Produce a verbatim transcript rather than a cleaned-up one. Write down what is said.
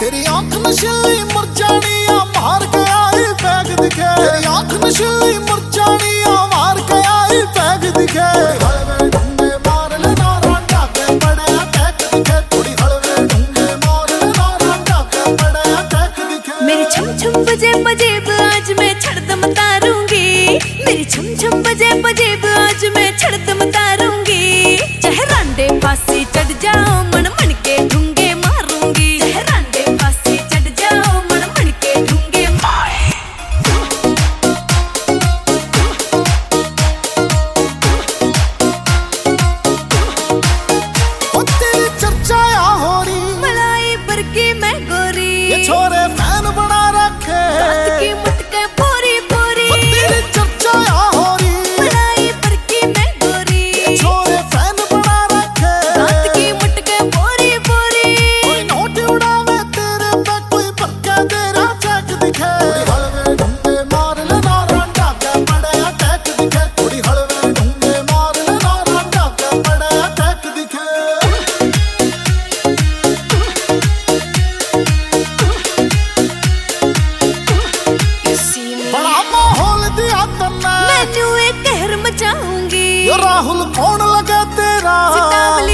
तेरी आंख नशीली मुरझानियां मार के आई बैग दिखे, तेरी आंख नशीली मुरझानियां मार के आई बैग दिखे। हलवे ढूंढे मार ले नारा डाके बड़े अटैक दिखे, थोड़ी हलवे ढूंढे मार ले नारा डाके बड़े अटैक दिखे। मेरी छम छम बजे बजे आज मैं छड़दम तारूंगी, मेरी छम छम बजे बजे आज मैं छड़दम तारूंगी। चाहे रांडे फांसी चढ़ जाओ मन मन के ढूंगे मारूंगी, चाहे रांडे फांसी चढ़ जाओ मन मन के ढूंगे मार। ओ तेरी चर्चा या हो रही मलाई पर की मैं गोरी, ये छोरे फैन बना रखे रात की मुटके पूरी पूरी। ओ तेरी चर्चा या हो रही मलाई पर की मैं गोरी, ये छोरे फैन बना रखे रात की मुटके पूरी पूरी। कोई नोट उड़ावे तेरे पे कोई पक्का तेरा चेक दिखे। थोड़ी हलवे ढूंढे मार ले नारा डाके बड़े अटैक दिखे, थोड़ी हलवे ढूंढे मार ले नारा डाके बड़े अटैक दिखे। बड़ा माहौल दिया तन्ने मैं न्यू एक कहर मचाऊंगी, यो राहुल कौन लगे तेरा सितावल